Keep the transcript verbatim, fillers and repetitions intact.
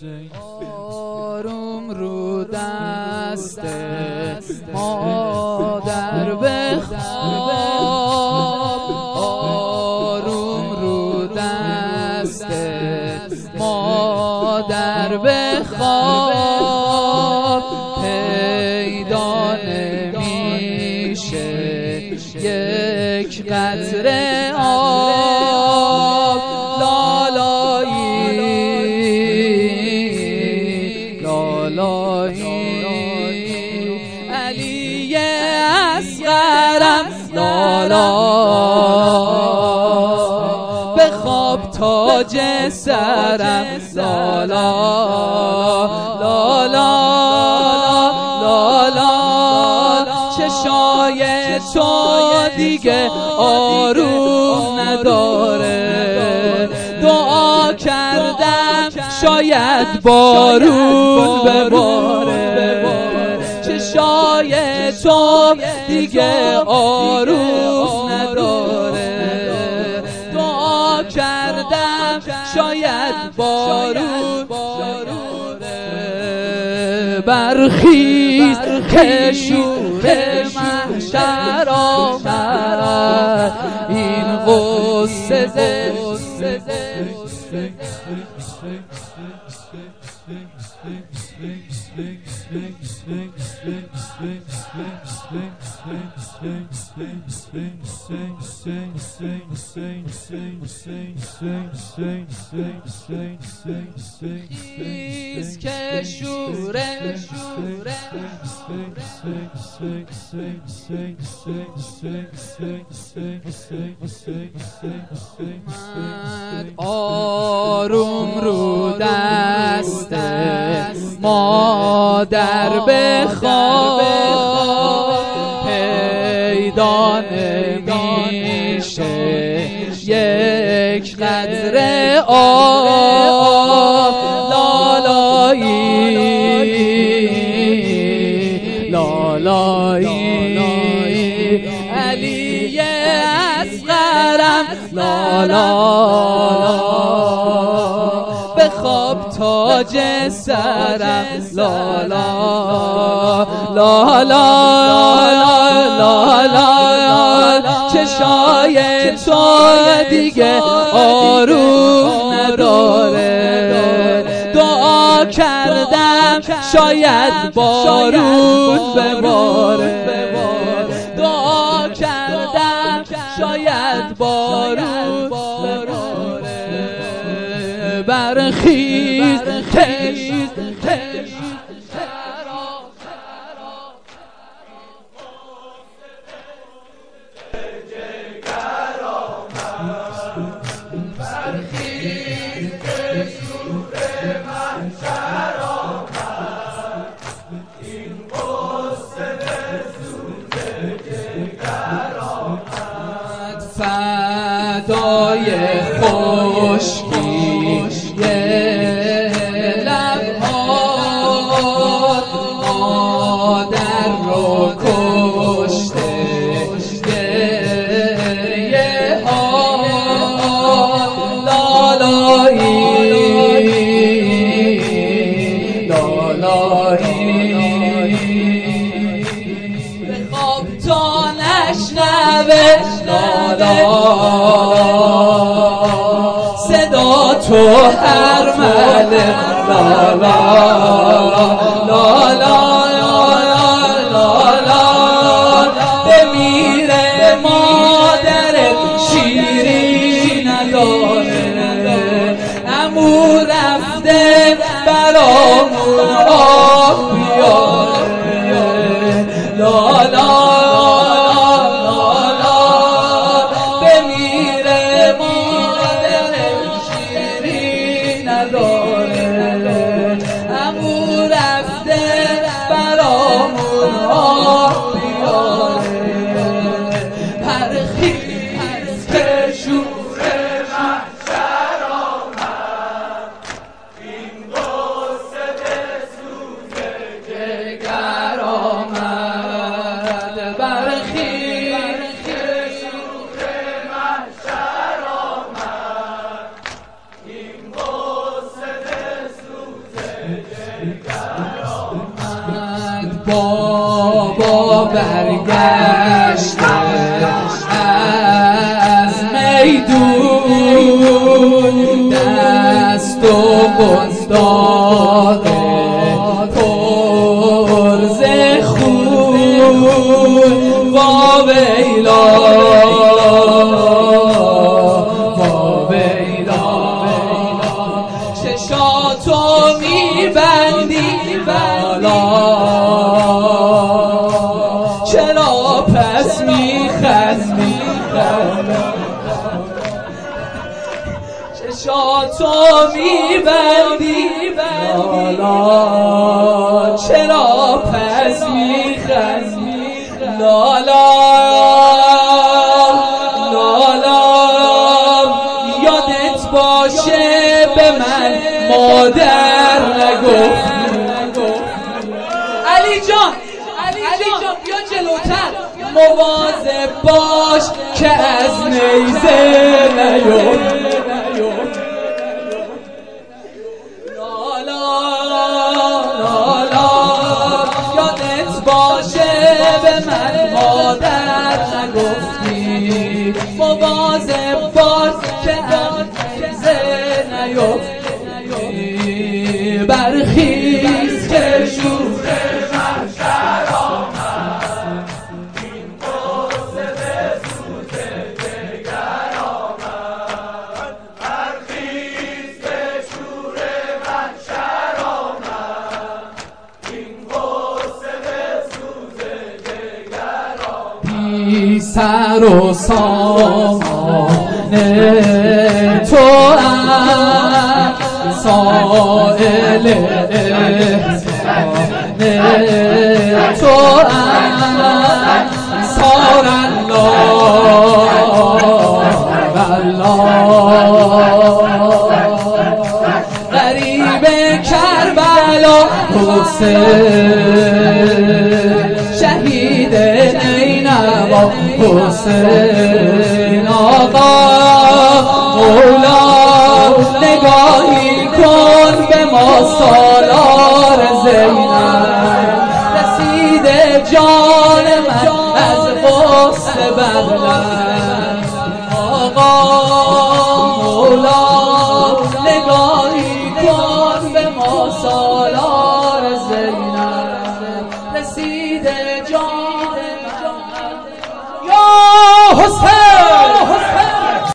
آروم رو دست مادر بخواب، آروم رو دست مادر بخواب، پیدا نمیشه یک قطره آب. لالایی لالایی علی اصغرم لالا، بخواب تاج سرم لالا لالا لالا. چشای تو دیگه آروم نداره، دعا کردم شاید بارون بباره. چشای تو دیگه آروم نداره، دعا کردم شاید بارون بباره. برخیز که شور محشر آمد، این غصه خیز که شوره شوره آروم رو دست مادر بخواب، پیدا نمیشه یک قطره آب. لالایی لالایی علی اصغرم لالا، بخواب تاج سرم لالا لالا لالا. چشای تو دیگه آروم نداره، دعا کردم شاید بارون بباره. دعا کردم شاید بارون بباره. برخیز تیز تیز فدای خشکی لبهات، مادر رو کشته گریه ها. لالایی لالایی بخواب تا نشنوه لالا، صدا تو هر ملک لالا لالا لالا. بمیره مادر شیرین نداره، عمو رفته برامون آب بیاره لالا. عمو رفته برامون آب بیاره. پرخیز که شور محشر آمد، این غصه به سوز جگر آمد. بابا برگشته از میدون دست و بزداده پرز خون با ویلا با ویلا چشاتو میبندی بالا چرا پس میخندی چشاتو میبندی بالا چرا پس میخندی لالا لالا یادت باشه به من مادر نگفتی علی جان علی جان بیا جلوتر مواظب باش که از نیزه نیفتی لالا لالا یادت باشه به من مادر نگفتی مواظب باش که از نیزه نیفتی برخیز که شور محشر آمد این قصه به سوز دگر آمد برخیز که شور محشر آمد این قصه به سوز دگر آمد بی سر و سامانه تو سائل احسان تو انصار الله الله غریب کربلا حسین شهید نینوا حسین آقا مولا نگاهی کن